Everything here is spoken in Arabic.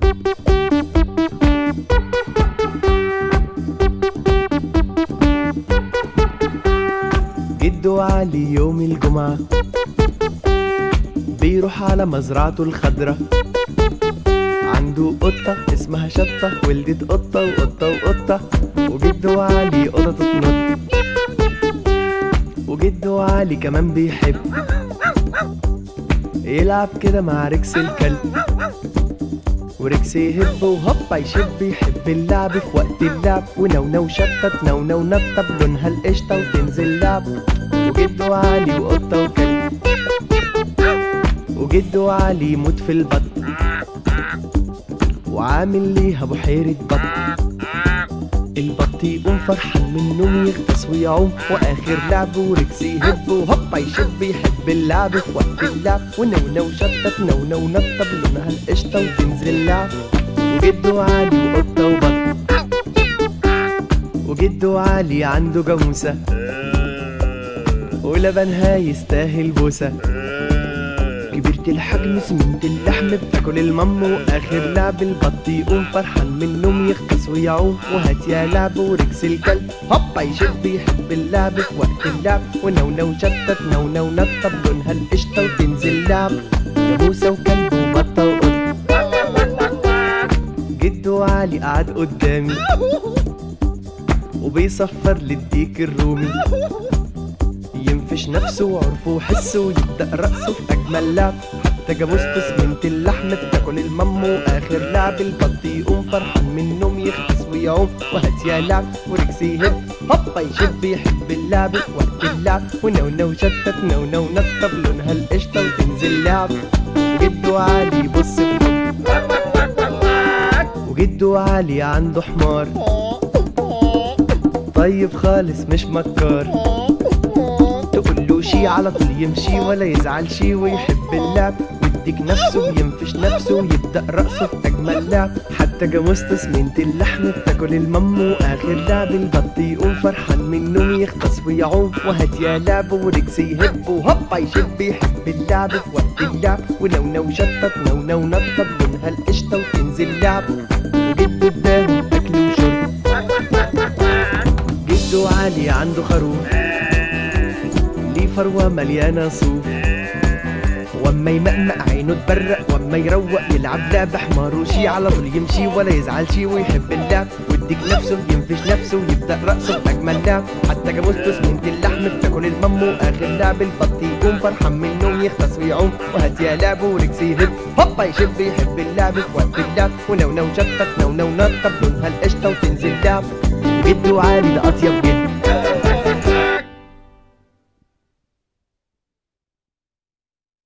جدو علي يوم الجمعة بيروح على مزرعته الخضرة، عنده قطة اسمها شطة، ولدت قطة وقطة وقطة، وجدو علي قطة تنط، وجدو علي كمان بيحب يلعب كده مع ريكس الكلب، وريكس يهب وهوبا يشب، يحب اللعب في وقت اللعب، ونونو شطة نونو نطة بلونها القشطة وتنزل لعب، وجدو علي وقطة وكلب، وجدو علي يموت في البط وعامل ليها بحيرة بط، البط يقوم فرحان من النوم يغطس ويعوم، واخر لعب وريكس يهب وهوبا يشب، يحب اللعب في وقت اللعب، ونونو شطة نونو نطة بلونها القشطة وتنزل لعب، وجدو علي وقطة وبط، وجدو علي عنده جاموسة ولبنها يستاهل بوسة، كبيرة الحجم سمنة اللحم بتاكل المم، واخر لعب البط يقوم فرحان من النوم يغطس ويعوم، وهات يا لعب وريكس الكلب هوبا يشب، يحب اللعب في وقت اللعب، ونونو شطة نونو نطة بلونها القشطة وتنزل لعب، جاموسة وكلب وبطة وقط، جدو علي قعد قدامي وبيصفر للديك الرومي، ينفش نفسه وعرفه وحسه ويبدأ رقصه في أجمل لعب، حتى جاموسته سمنة اللحم بتاكل المم، وآخر لعب البط يقوم فرحان من النوم يغطس ويعوم، وهات يا لعب وريكس يهب هوبا يشب، يحب اللعب في وقت اللعب، ونونو شطة نونو نطة بلونها القشطة وتنزل لعب، وجدو علي يبص بحب، وجدو علي عنده حمار طيب خالص مش مكار، تقوله شي على طول يمشي ولا يزعل شي، ويحب اللعب ويديك نفسه وينفش نفسه ويبدأ رقصه في أجمل لعب، حتى جاموسته سمنة اللحم بتاكل المم، وآخر لعب البط يقوم فرحان من النوم يغطس ويعوم، وهات يا لعب وريكس يهب وهوبا يشب، يحب اللعب في وقت اللعب، ونونو شطة نونو نطة بلونها القشطة وتنزل لعب، وجدو اداهم أكل وشرب، جدو علي عنده خروف ليه فروة مليانة صوف، واما يمقمق عينه تبرق، واما يروق يلعب لعب حمار وشي، على طول يمشي ولا يزعل شي، ويحب اللعب ويديك نفسه ينفش نفسه ويبدأ رقصه في أجمل لعب، حتى جاموسته سمنة اللحم بتاكل المم، وآخر لعب البط يقوم فرحان من النوم يغطس ويعوم، وهات يا لعب وريكس يهب هوبا يشب، يحب اللعب في وقت اللعب، ونونو شطة نونو نطة بلونها القشطة وتنزل لعب، جدو علي ده أطيب جدا.